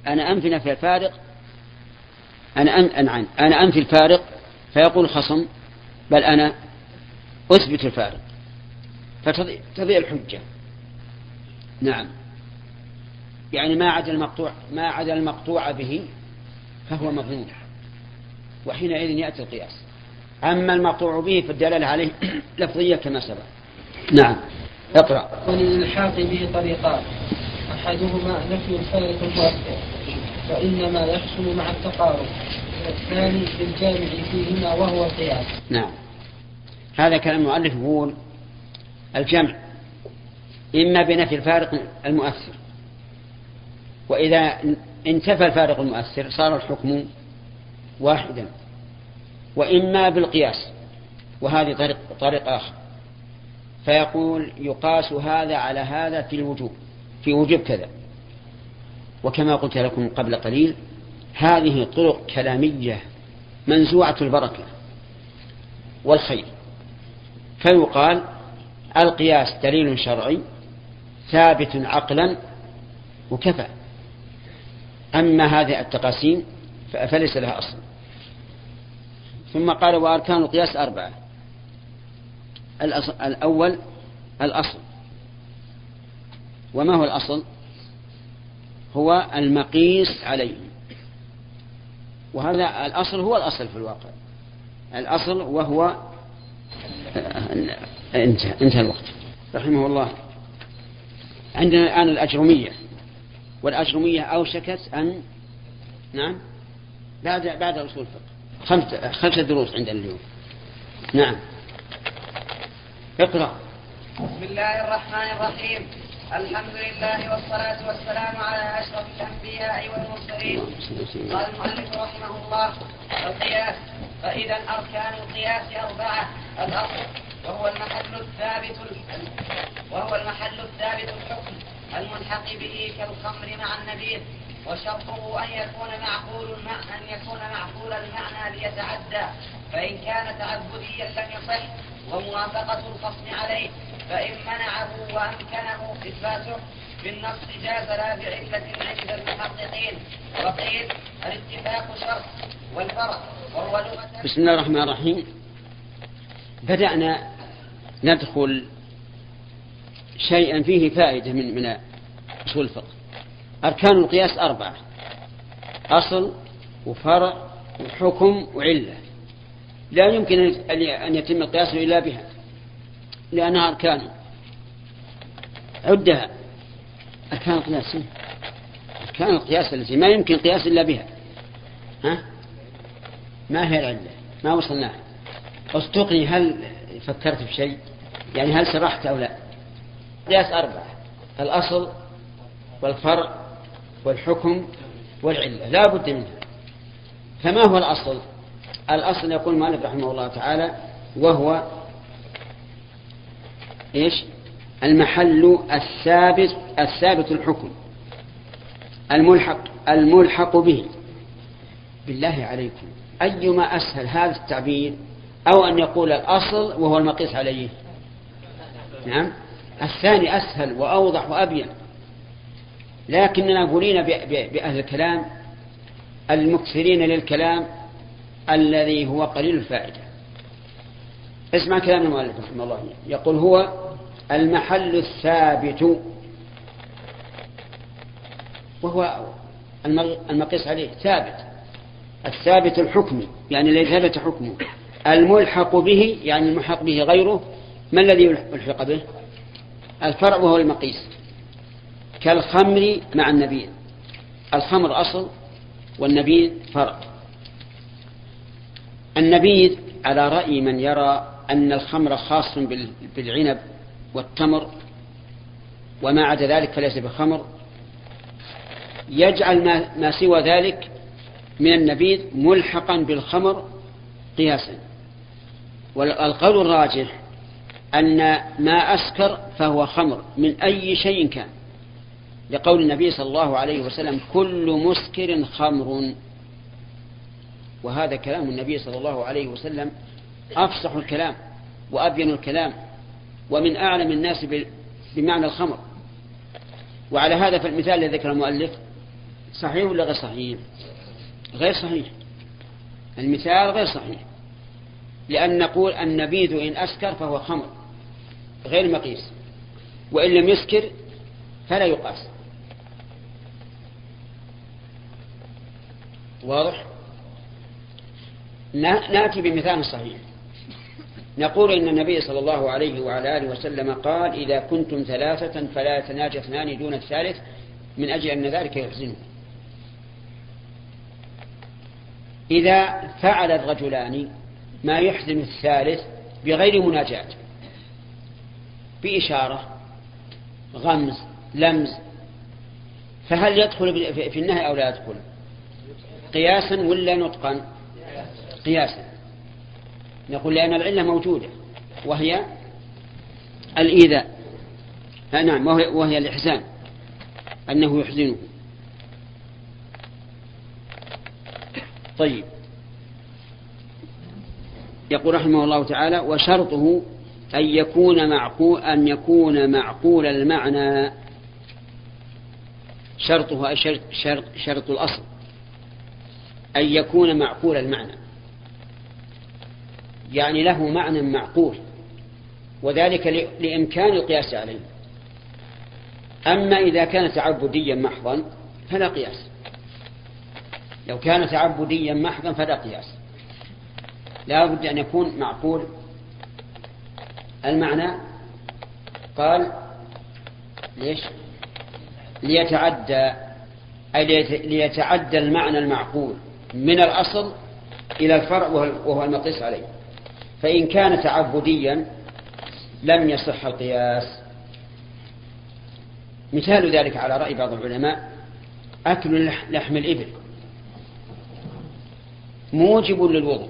أنا أنفي نفي الفارق، أنا أنفي الفارق، فيقول الخصم بل أنا أثبت الفارق، فتضيع الحجة. نعم، يعني ما عدا المقطوع به فهو مظنون، وحينئذ يأتي القياس. أما المقطوع به فالدلالة عليه لفظية كما سبق. نعم، اقرأ. وللإلحاق به طريقان، أحدهما نفي الفارق المؤثر فإنما يحصل مع التقارب، والثاني بالجامع فيهما وهو القياس. نعم، هذا كلام المؤلف يقول الجمع إما بنفي الفارق المؤثر، وإذا انتفى الفارق المؤثر صار الحكم واحدا، وإما بالقياس، وهذه طريق آخر، فيقول يقاس هذا على هذا في وجوب كذا. وكما قلت لكم قبل قليل هذه طرق كلامية منزوعة البركة والخير، فيقال القياس دليل شرعي ثابت عقلا وكفى. أما هذه التقاسيم فليس لها أصل. ثم قال وأركان القياس 4. الأول الأصل. وما هو الأصل؟ هو المقيس عليه، وهذا الأصل هو الأصل في الواقع، الأصل وهو انتهى الوقت رحمه الله. عندنا الآن الأجرمية، والأجرمية أوشكت أن نعم بعد أصول الفقه 5 دروس عندنا اليوم. نعم، اقرأ. بسم الله الرحمن الرحيم. الحمد لله والصلاة والسلام على أشرف الأنبياء والمرسلين. قال المؤلف رحمه الله القياس. فإذا أركان القياس 4. الأصل وهو المحل الثابت الحكم الملحق به كالخمر مع النبيذ، وشرطه أن يكون معقول المعنى ليتعدى، فإن كان تعبديا لم يصح، وموافقة الخصم عليه، فإن منعه وأمكنه إثباته بالنص جاز لا بعلة عند المحققين. وقيل الاتفاق شرط والفرق وهو لغة. بسم الله الرحمن الرحيم. بدأنا ندخل شيئا فيه فائدة من أصول الفقه. أركان القياس 4: أصل وفرع وحكم وعلة. لا يمكن أن يتم القياس إلا بها لأنها أركان. عدها أركان القياس، أركان القياس التي ما يمكن قياس إلا بها. ما هي العلة؟ ما وصلناها. أصدقني، هل فكرت في شيء؟ يعني هل سرحت أو لا؟ قياس 4: الأصل والفرع والحكم والعلة، لا بد منها. فما هو الأصل؟ الأصل يقول المؤلف رحمه الله تعالى وهو إيش؟ المحل الثابت الحكم الملحق به. بالله عليكم، أيما أسهل هذا التعبير أو أن يقول الأصل وهو المقيس عليه؟ نعم، الثاني أسهل وأوضح وأبين. لكننا قولين بأهل الكلام المكثرين للكلام الذي هو قليل الفائدة. اسمع كلام المؤلف رحمه الله، يقول هو المحل الثابت، وهو المقيس عليه ثابت، الثابت الحكمي يعني الذي ثبت حكمه، الملحق به يعني الملحق به غيره. ما الذي يلحق به؟ الفرع وهو المقيس، كالخمر مع النبيذ. الخمر أصل والنبيذ فرع. النبيذ على رأي من يرى أن الخمر خاص بالعنب والتمر وما عدا ذلك فليس بخمر، يجعل ما سوى ذلك من النبيذ ملحقا بالخمر قياسا. والقول الراجح أن ما أسكر فهو خمر من أي شيء كان، لقول النبي صلى الله عليه وسلم كل مسكر خمر. وهذا كلام النبي صلى الله عليه وسلم أفصح الكلام وأبين الكلام ومن أعلم الناس بمعنى الخمر. وعلى هذا فالمثال الذي ذكر المؤلف صحيح ولا غير صحيح؟ غير صحيح، المثال غير صحيح، لأن نقول النبيذ إن أسكر فهو خمر غير مقيس، وإن لم يسكر فلا يقاس. واضح؟ نأتي بمثال صحيح، نقول إن النبي صلى الله عليه وعلى آله وسلم قال إذا كنتم ثلاثة فلا يتناجى اثنان دون الثالث من أجل أن ذلك يحزنه. إذا فعل الرجلان ما يحزن الثالث بغير مناجاة، بإشارة، غمز، لمز، فهل يدخل في النهي أو لا يدخل؟ قياسا ولا نطقا؟ قياسا. نقول لأن العلة موجودة وهي الإيذاء، نعم، وهي الإحزان، أنه يحزنه. طيب، يقول رحمه الله تعالى: وشرطه أن يكون معقول المعنى. شرطه أي شرط الأصل أن يكون معقول المعنى، يعني له معنى معقول، وذلك لإمكان القياس عليه. أما إذا كان تعبديا محضا فلا قياس. لو كان تعبديا محضا فلا قياس، لا بد أن يكون معقول المعنى. قال: ليش؟ ليتعدى، أي ليتعدى المعنى المعقول من الأصل إلى الفرع وهو المقيس عليه. فإن كان تعبديا لم يصح القياس. مثال ذلك على رأي بعض العلماء: أكل لحم الإبل موجب للوضوء،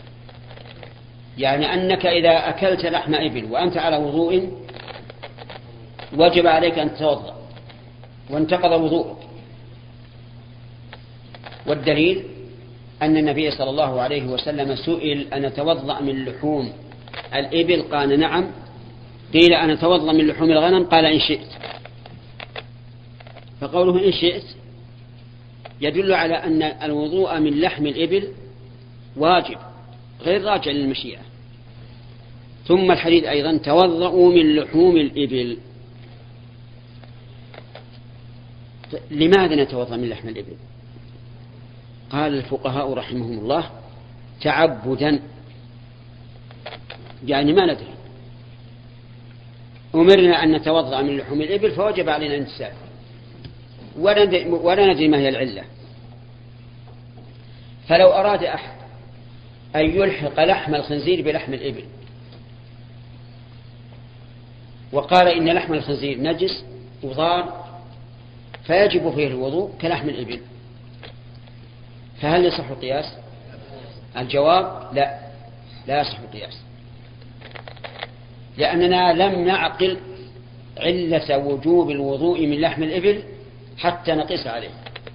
يعني أنك إذا أكلت لحم إبل وأنت على وضوء وجب عليك أن تتوضأ وانتقض وضوءك. والدليل أن النبي صلى الله عليه وسلم سئل: أن أتوضأ من لحوم الإبل؟ قال: نعم. قيل: أن أتوضأ من لحوم الغنم؟ قال: إن شئت. فقوله إن شئت يدل على أن الوضوء من لحم الإبل واجب غير راجع للمشيئة. ثم الحديث أيضا: توضأوا من لحوم الإبل. لماذا نتوضأ من لحم الإبل؟ قال الفقهاء رحمهم الله: تعبدا، يعني ما ندري، أمرنا أن نتوضأ من لحوم الإبل فوجب علينا الامتثال، ولا ندري ما هي العلة. فلو أراد أحد أن يلحق لحم الخنزير بلحم الإبل وقال إن لحم الخنزير نجس وضار فيجب فيه الوضوء كلحم الإبل، فهل يصح القياس؟ الجواب: لا، لا يصح القياس، لأننا لم نعقل علة وجوب الوضوء من لحم الإبل حتى نقيس عليه.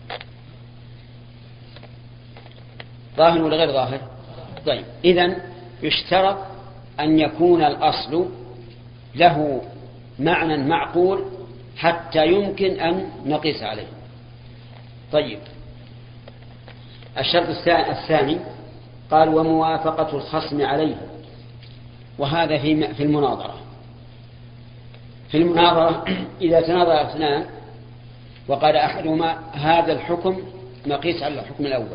ظاهر ولا غير ظاهر؟ طيب، إذن يشترط أن يكون الأصل له معنى معقول حتى يمكن أن نقيس عليه. طيب، الشرط الثاني قال: وموافقة الخصم عليه. وهذا في المناظرة. في المناظرة إذا تناظر اثنان وقال أحدهما: هذا الحكم نقيس على الحكم الأول،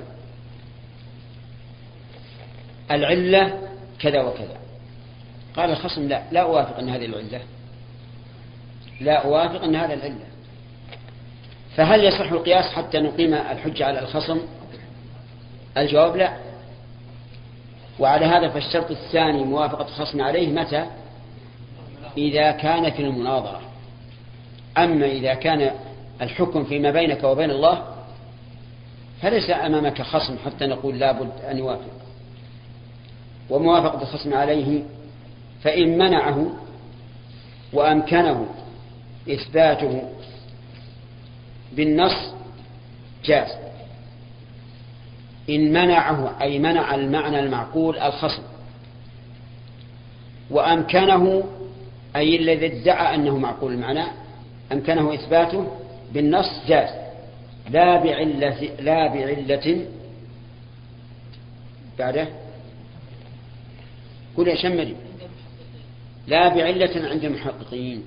العلة كذا وكذا، قال الخصم: لا أوافق أن هذه العلة، لا أوافق أن هذا العلة. فهل يصح القياس حتى نقيم الحجة على الخصم؟ الجواب: لا. وعلى هذا فالشرط الثاني موافقة الخصم عليه متى؟ إذا كان في المناظرة. أما إذا كان الحكم فيما بينك وبين الله فليس أمامك خصم حتى نقول لابد أن يوافق. وموافقة الخصم عليه فإن منعه وأمكنه إثباته بالنص جاز. إن منعه أي منع المعنى المعقول الخصم، وأمكنه أي الذي ادعى أنه معقول المعنى أمكنه إثباته بالنص جاز. لا بعلة بعده قل يا شمري لا بعلة عند المحققين.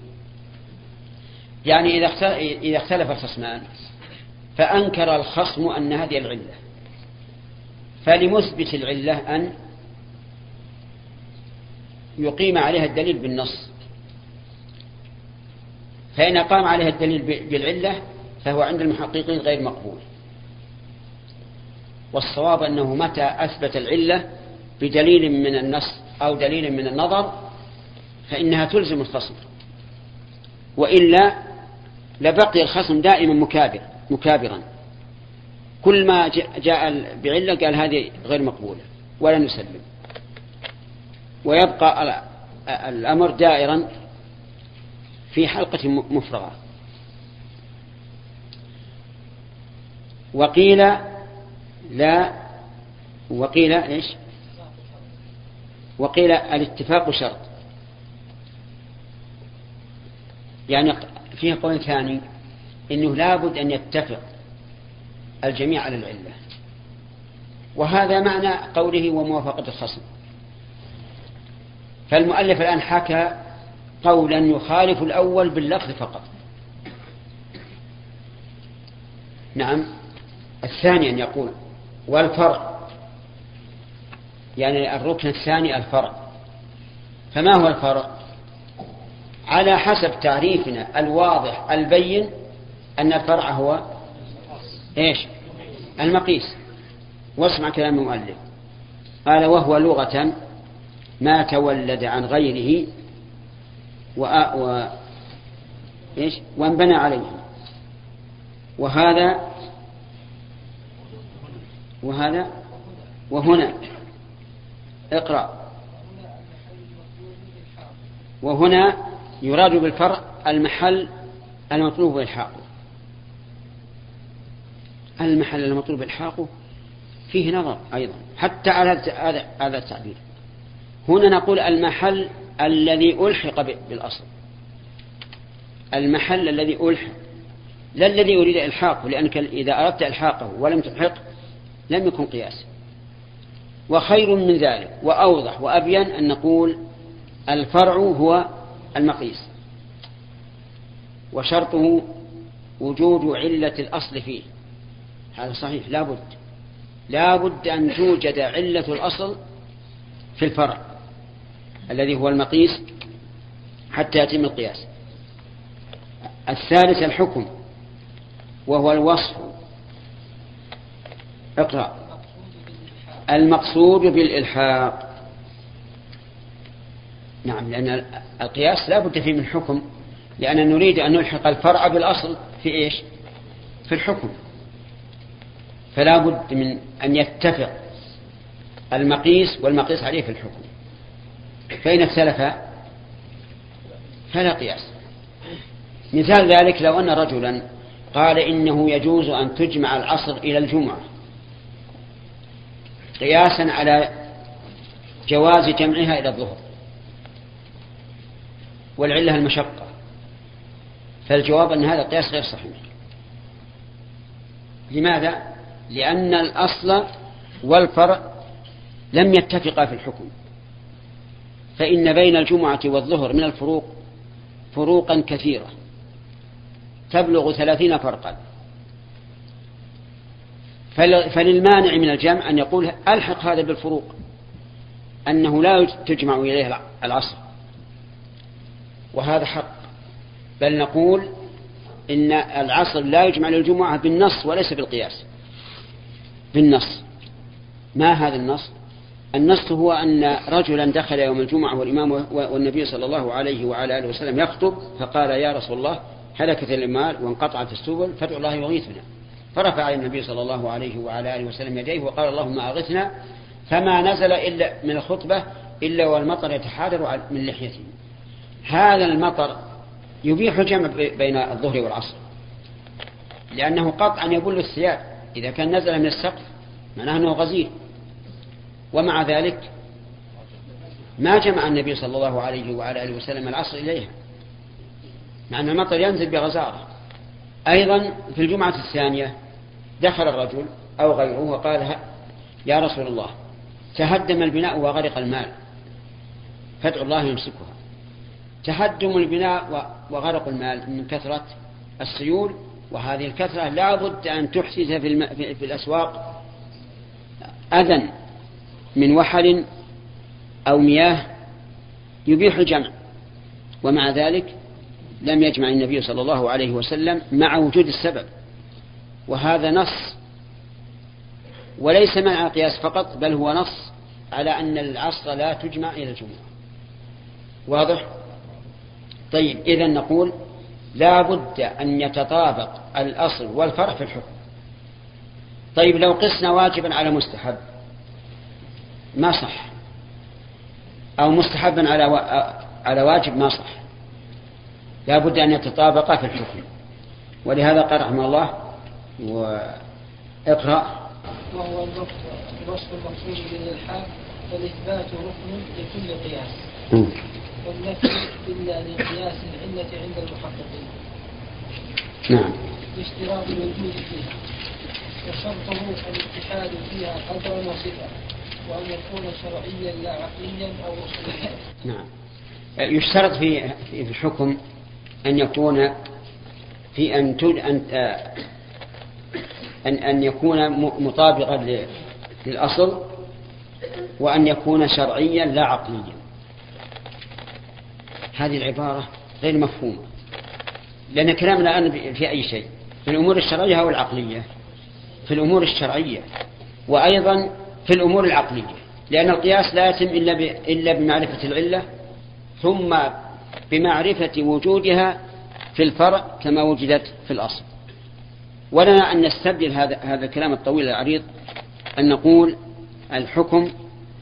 يعني إذا اختلف الخصمان فأنكر الخصم أن هذه العلة، فلمثبت العلة أن يقيم عليها الدليل بالنص، فإن قام عليها الدليل بالعلة فهو عند المحققين غير مقبول. والصواب أنه متى أثبت العلة بدليل من النص أو دليل من النظر فإنها تلزم الخصم، وإلا لبقي الخصم دائما مكابرا، كل ما جاء بعلة قال هذه غير مقبولة ولا نسلم، ويبقى الأمر دائرا في حلقة مفرغة. وقيل لا، وقيل إيش؟ وقيل الاتفاق شرط. يعني فيه قول ثاني إنه لابد أن يتفق الجميع على العلة، وهذا معنى قوله وموافقة الخصم. فالمؤلف الآن حكى قولا يخالف الأول باللفظ فقط. نعم. الثاني أن يقول والفرع، يعني الركن الثاني الفرع. فما هو الفرع؟ على حسب تعريفنا الواضح البين أن الفرع هو إيش؟ المقيس. واسمع كلام المؤلف، قال وهو لغة ما تولد عن غيره إيش؟ وانبنى عليه. وهنا اقرأ. وهنا يراد بالفرع المحل المطلوب إلحاقه. المحل المطلوب إلحاقه فيه نظر أيضا حتى على هذا التعبير. هنا نقول المحل الذي ألحق بالأصل، المحل الذي ألحق، لا الذي أريد إلحاقه، لأنك إذا أردت إلحاقه ولم تلحق لم يكن قياس. وخير من ذلك وأوضح وأبين أن نقول الفرع هو المقيس، وشرطه وجود علة الأصل فيه. هذا صحيح، لابد أن توجد علة الأصل في الفرع الذي هو المقيس حتى يتم القياس. الثالث الحكم وهو الوصف. اقرأ. المقصود بالإلحاق. نعم، لأن القياس لا بد فيه من حكم، لأننا نريد أن نلحق الفرع بالأصل في إيش؟ في الحكم. فلا بد من أن يتفق المقيس والمقيس عليه في الحكم، فإن اختلف فلا قياس. مثال ذلك لو أن رجلا قال إنه يجوز أن تجمع العصر إلى الجمعة قياسا على جواز جمعها إلى الظهر والعلة المشقة، فالجواب أن هذا قياس غير صحيح. لماذا؟ لأن الأصل والفرع لم يتفقا في الحكم، فإن بين الجمعة والظهر من الفروق فروقا كثيرة تبلغ 30 فرقا، فللمانع من الجمع أن يقول ألحق هذا بالفروق أنه لا تجمع إليه العصر، وهذا حق. بل نقول إن العصر لا يجمع للجمعة بالنص وليس بالقياس، بالنص. ما هذا النص؟ النص هو أن رجلا دخل يوم الجمعة والإمام والنبي صلى الله عليه وعلى آله وسلم يخطب، فقال يا رسول الله هلكت الأموال وانقطعت السبل فادعوا الله يغيثنا، فرفع النبي صلى الله عليه وعلى آله وسلم يديه وقال اللهم أغثنا، فما نزل إلا من الخطبة إلا والمطر يتحادر من لحيته. هذا المطر يبيح الجمع بين الظهر والعصر، لأنه قطعا يبل الثياب إذا كان نزل من السقف معناه أنه غزير. ومع ذلك ما جمع النبي صلى الله عليه وعلى آله وسلم العصر إليها، مع أن المطر ينزل بغزارة. أيضا في الجمعة الثانية دخل الرجل أو غيره وقال يا رسول الله تهدم البناء وغرق المال فادعو الله يمسكها. تهدم البناء وغرق المال من كثرة السيول، وهذه الكثرة لا بد أن تحدث في الأسواق أذى من وحل أو مياه يبيح الجمع، ومع ذلك لم يجمع النبي صلى الله عليه وسلم مع وجود السبب. وهذا نص وليس مع القياس فقط، بل هو نص على أن العصر لا تجمع إلى الجمعة. واضح؟ طيب، إذن نقول لا بد أن يتطابق الأصل والفرع في الحكم. طيب لو قسنا واجبا على مستحب ما صح، أو مستحبا على واجب ما صح، لا بد أن يتطابقا في الحكم. ولهذا قال رحمه الله واقرأ. وهو الوصف المقصود بالإلحاق فالإثبات ركن لكل قياس، والنفي إلا لقياس العلة عند المحققين. نعم. باشتراط الوجود فيها، وشرطه الاتحاد فيها قدرا وصفة، وأن يكون شرعيا لا عقليا أو أصوليا. نعم. يشترط في الحكم أن يكون في أن يكون مطابقا للأصل، وأن يكون شرعيا لا عقليا. هذه العبارة غير مفهومة، لأن كلامنا الآن في أي شيء، في الأمور الشرعية أو العقلية؟ في الأمور الشرعية، وأيضا في الأمور العقلية، لأن القياس لا يتم إلا بمعرفة العلة، ثم بمعرفة وجودها في الفرع كما وجدت في الأصل. ولنا أن نستبدل هذا الكلام الطويل العريض أن نقول الحكم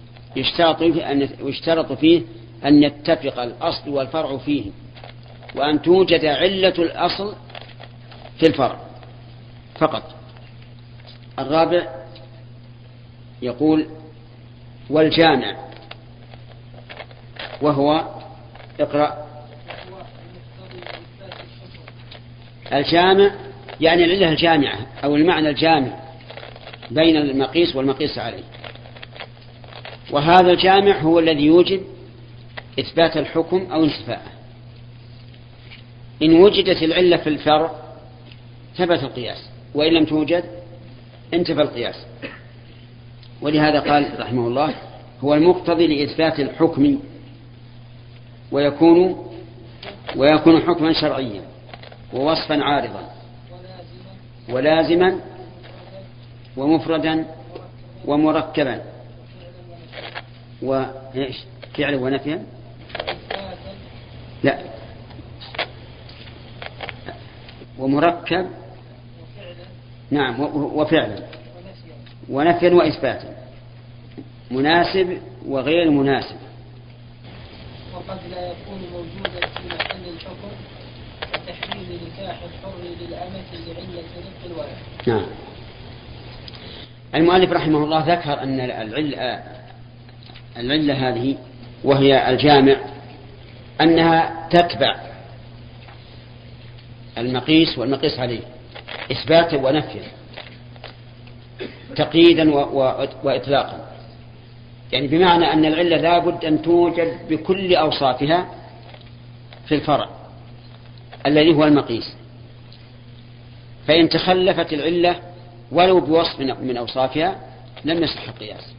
يشترط فيه أن يتفق الأصل والفرع فيه، وأن توجد علة الأصل في الفرع فقط. الرابع يقول والجامع، وهو اقرأ. الجامع يعني العلة الجامعة أو المعنى الجامع بين المقيس والمقيس عليه، وهذا الجامع هو الذي يوجب إثبات الحكم أو انتفاءه. إن وجدت العلة في الفرع ثبت القياس، وإن لم توجد انتفى القياس. ولهذا قال رحمه الله هو المقتضي لإثبات الحكم، ويكون حكما شرعيا ووصفا عارضا ولازما ومفردا ومركبا فعلا ونفيا. لا، ومركب، نعم، وفعلا ونفيا وإثباتا، مناسب وغير مناسب. وقد لا يكون موجودا في محل الحكم كتحريم نكاح الحر للأمة لعلة رق الولد. نعم. المؤلف رحمه الله ذكر أن العلة هذه وهي الجامع أنها تتبع المقيس والمقيس عليه إثباتا ونفيا، تقييدا وإطلاقا، يعني بمعنى أن العلة لا بد أن توجد بكل أوصافها في الفرع الذي هو المقيس، فإن تخلفت العلة ولو بوصف من أوصافها لم يصح القياس.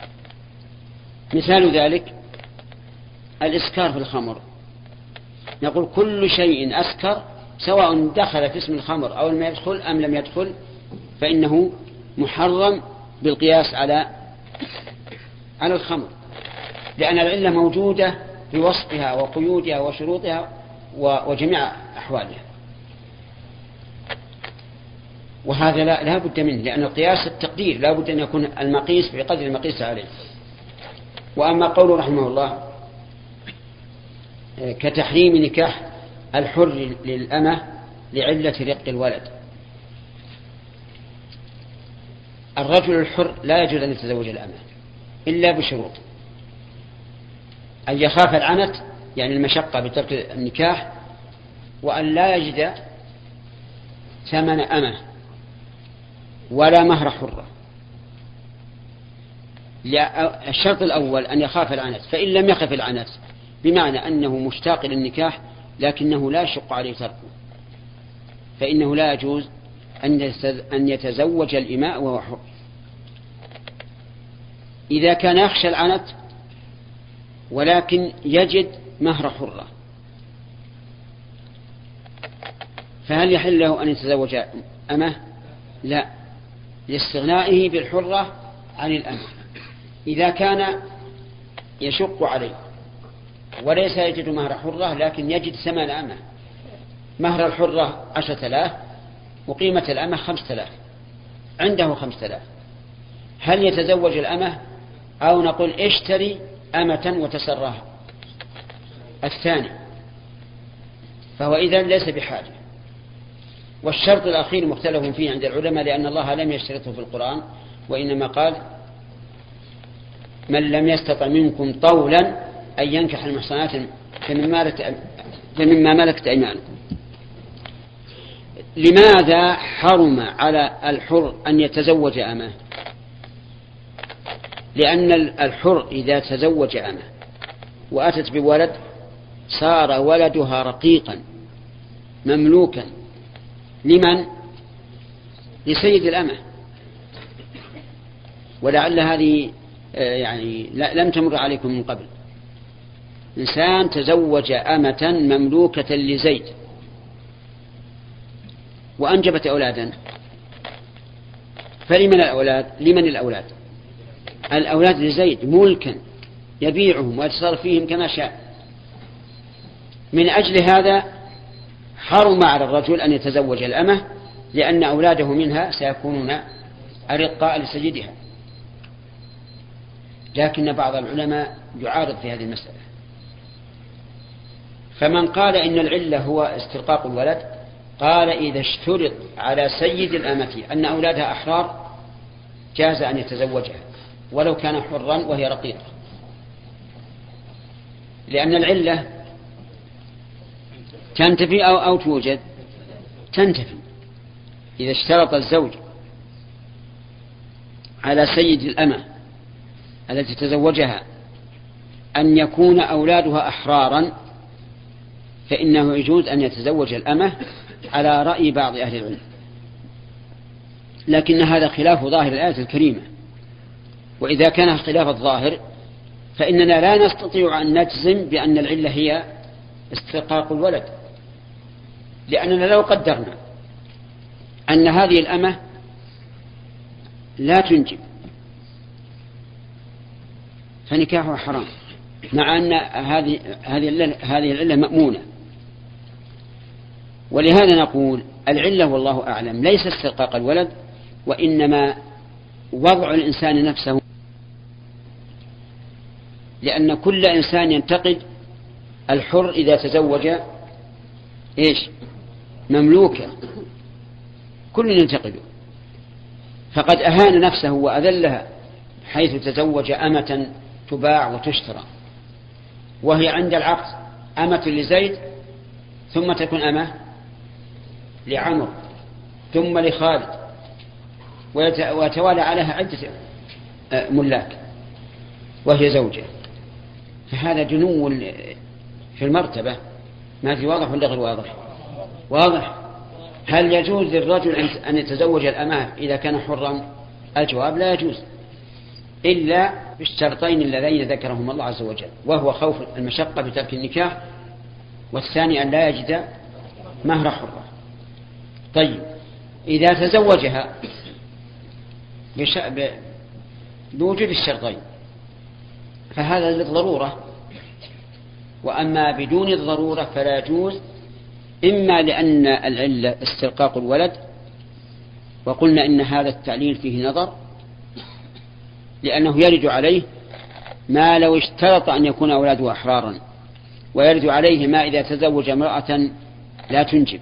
مثال ذلك الإسكار في الخمر، نقول كل شيء أسكر سواء دخل في اسم الخمر أو لم يدخل أم لم يدخل فإنه محرم بالقياس على الخمر، لأن العلة موجودة بوصفها وقيودها وشروطها وجميع أحوالها. وهذا لا بد منه، لأن القياس التقدير لا بد أن يكون المقيس بقدر المقيس عليه. وأما قوله رحمه الله كتحريم نكاح الحر للأمة لعلة رق الولد، الرجل الحر لا يجوز أن يتزوج الأمة إلا بشروط: أن يخاف العنت يعني المشقة بترك النكاح، وأن لا يجد ثمن أمة، ولا مهر حرة. الشرط الأول أن يخاف العنت، فإن لم يخف العنت بمعنى أنه مشتاق للنكاح لكنه لا يشق عليه تركه، فإنه لا يجوز أن يتزوج الإماء وهو حر. إذا كان يخشى العنت ولكن يجد مهر حرة، فهل يحل له أن يتزوج أمه؟ لا، لاستغنائه بالحرة عن الأمة. إذا كان يشق عليه وليس يجد مهر حرة لكن يجد ثمن أمة، مهر الحرة 10,000 وقيمة الأمة 5,000، عنده 5,000، هل يتزوج الأمة أو نقول اشتري أمة وتسرها؟ الثاني، فهو إذن ليس بحاجة. والشرط الأخير مختلف فيه عند العلماء، لأن الله لم يشترطه في القرآن، وإنما قال من لم يستطع منكم طولا أن ينكح المحصنات فمما ملكت أيمانكم. لماذا حرم على الحر أن يتزوج أمه؟ لأن الحر إذا تزوج أمه وأتت بولد صار ولدها رقيقا مملوكا لمن؟ لسيد الأمة. ولعل هذه يعني لم تمر عليكم من قبل. إنسان تزوج أمة مملوكة لزيد وأنجبت أولادا، فلمن الأولاد؟ لمن الأولاد؟ الأولاد لزيد ملكا يبيعهم ويتصرف فيهم كما شاء. من أجل هذا حرم على الرجل أن يتزوج الأمة، لأن أولاده منها سيكونون أرقاء لسيدها. لكن بعض العلماء يعارض في هذه المسألة، فمن قال إن العلة هو استرقاق الولد قال إذا اشترط على سيد الأمة أن أولادها أحرار جاز أن يتزوجها ولو كان حرا وهي رقيقة، لأن العلة تنتفي أو توجد، تنتفي. إذا اشترط الزوج على سيد الأمة التي تزوجها أن يكون أولادها أحرارا فإنه يجوز أن يتزوج الأمة على رأي بعض أهل العلم، لكن هذا خلاف ظاهر الآية الكريمة. وإذا كان خلاف الظاهر فإننا لا نستطيع أن نجزم بأن العلة هي استرقاق الولد، لأننا لو قدرنا أن هذه الأمة لا تنجب فنكاحها حرام، مع أن هذه العلة مأمونة. ولهذا نقول العلة والله أعلم ليس استرقاق الولد، وإنما وضع الإنسان نفسه، لأن كل إنسان ينتقد الحر إذا تزوج مملوكة، كل ينتقده، فقد أهان نفسه وأذلها حيث تزوج أمة تباع وتشترى، وهي عند العقد أمة لزيد ثم تكون أمة لعمر ثم لخالد، ويتوالى عليها عدة ملاك وهي زوجة، فهذا جنو في المرتبة. ما في واضح ولا غير واضح؟ واضح. هل يجوز للرجل أن يتزوج الأمة إذا كان حرا؟ الجواب لا يجوز، إلا بالشرطين اللذين ذكرهم الله عز وجل، وهو خوف المشقة بترك النكاح، والثاني أن لا يجد مهر حرة. طيب إذا تزوجها بوجود الشرطين فهذا للضرورة، وأما بدون الضرورة فلا يجوز، إما لأن العلة استرقاق الولد، وقلنا إن هذا التعليل فيه نظر، لأنه يرد عليه ما لو اشترط أن يكون أولاده أحرارا، ويرد عليه ما إذا تزوج امرأة لا تنجب.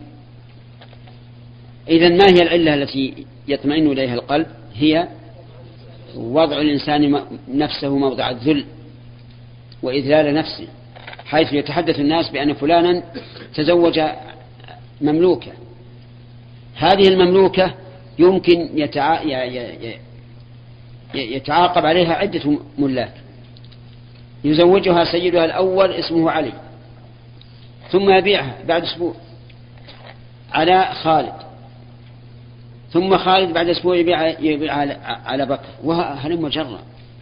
إذن ما هي العلة التي يطمئن إليها القلب؟ هي وضع الإنسان نفسه موضع الذل وإذلال نفسه، حيث يتحدث الناس بأن فلانا تزوج مملوكة، هذه المملوكة يمكن يتعاقب عليها عدة ملاك، يزوجها سيدها الأول اسمه علي، ثم يبيعها بعد أسبوع على خالد، ثم خالد بعد أسبوع يبيعها على بكر، وهلم جرا،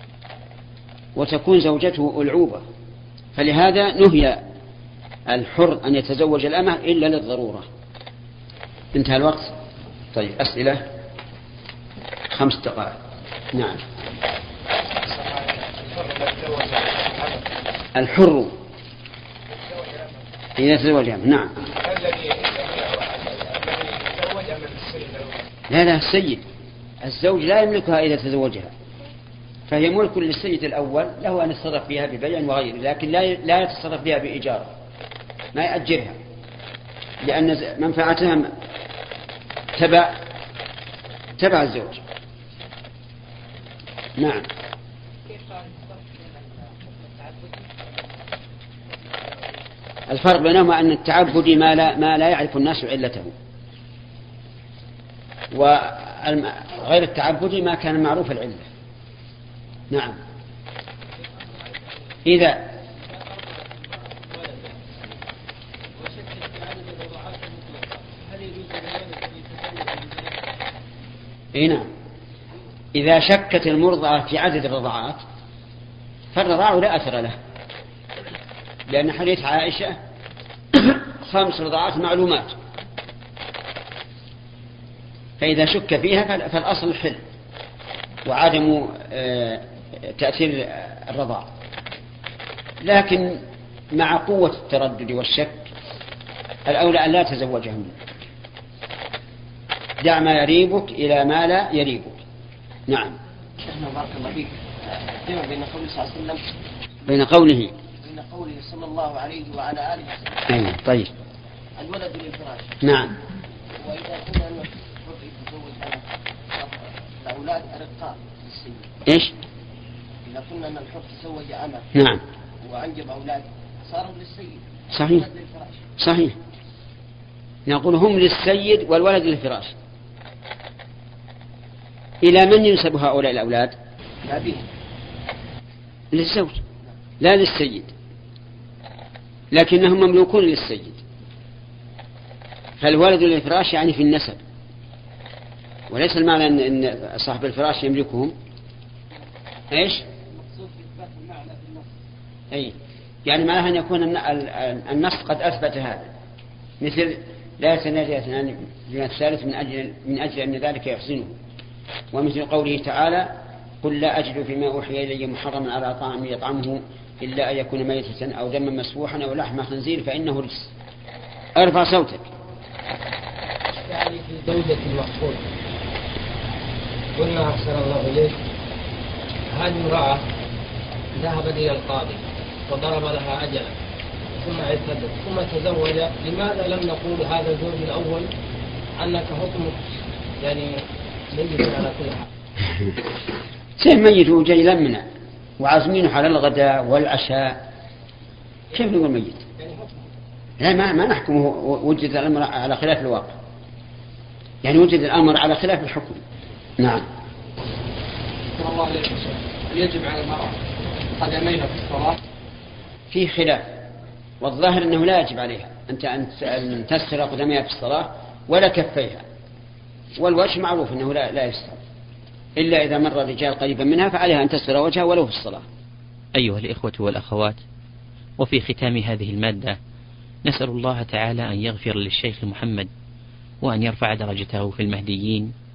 وتكون زوجته ألعوبة. فلهذا نهي الحر أن يتزوج الأمة إلا للضرورة. انتهى الوقت. طيب أسئلة 5 دقائق. نعم. الحر إذا تزوج أمة. نعم. لا السيد، الزوج لا يملكها إذا تزوجها، فهي ملك للسيد الأول، له أن يتصرف فيها ببيع وغيره، لكن لا يتصرف فيها بإيجار، ما يأجرها، لأن منفعتها تبع الزوج. نعم. الفرق بينهما أن التعبد ما لا يعرف الناس علته، وغير التعبد ما كان معروف العلة. نعم. إذا نعم، إذا شكت المرضعة في عدد الرضعات فالرضاع لا أثر له، لأن حديث عائشة 5 رضعات معلومات، فإذا شك فيها فالأصل الحل وعدم تأثير الرضاع. لكن مع قوة التردد والشك الأولى أن لا تزوجها منه. دع ما يريبك إلى ما لا يريبك. نعم. شيخنا بارك الله فيك، جمع بين قوله صلى الله عليه وسلم بين قوله صلى الله عليه وعلى آله وسلم. طيب. الولد للفراش. نعم. وإذا كنا نتزوج الأولاد أرقاء للسيد. إيش؟ إذا كنا أن الحر تزوج أمة. نعم. وأنجب أولاد صاروا للسيد. صحيح. صحيح. نقول هم للسيد والولد للفراش. إلى من ينسب هؤلاء الأولاد؟ للزوج لا للسيد، لكنهم مملوكون للسيد. فالولد للفراش يعني في النسب، وليس المعنى أن صاحب الفراش يملكهم. إيش؟ أي يعني معناها أن يكون النص قد أثبت هذا، مثل لا يتناجى اثنان دون الثالث من أجل أن ذلك يحسنه، ومثل قوله تعالى قل لا أجد فيما أوحي إلي محرما على طاعم يطعمه إلا أن يكون ميتة أو دما مسفوحا أو لحم خنزير فإنه رجس. ارفع صوتك. يعني في زوجة المقصود قلنا أحسن الله إليك، هذه امرأة ذهبت إلى القاضي وضرب لها أجلا ثم اعتدت ثم تزوج، لماذا لم نقول هذا الزوج الأول أنك حكمك يعني ميت على كل حال؟ ميت وجاي لمنا وعازمينه على الغداء والعشاء، كيف نقول ميت؟ لا ما نحكمه وجد الأمر على خلاف الواقع، يعني وجد الأمر على خلاف الحكم. نعم. صلى الله عليه وسلم، يجب على المرأة قدميها في الصلاة؟ فيه خلاف، والظاهر أنه لا يجب عليها أن تسخر قدميها في الصلاة ولا كفيها، والوجه معروف أنه لا يستر، إلا إذا مر الرجال قريبا منها فعليها أن تسخر وجهها ولو في الصلاة. أيها الإخوة والأخوات، وفي ختام هذه المادة نسأل الله تعالى أن يغفر للشيخ محمد وأن يرفع درجته في المهديين